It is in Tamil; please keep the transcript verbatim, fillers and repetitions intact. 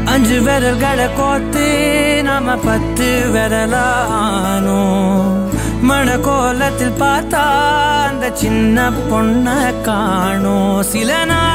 அஞ்சு விரல்களை கோத்து நாம பத்து விரலானோ மண கோலத்தில் பார்த்தா அந்த சின்ன பொண்ண காணோம் சில நாள்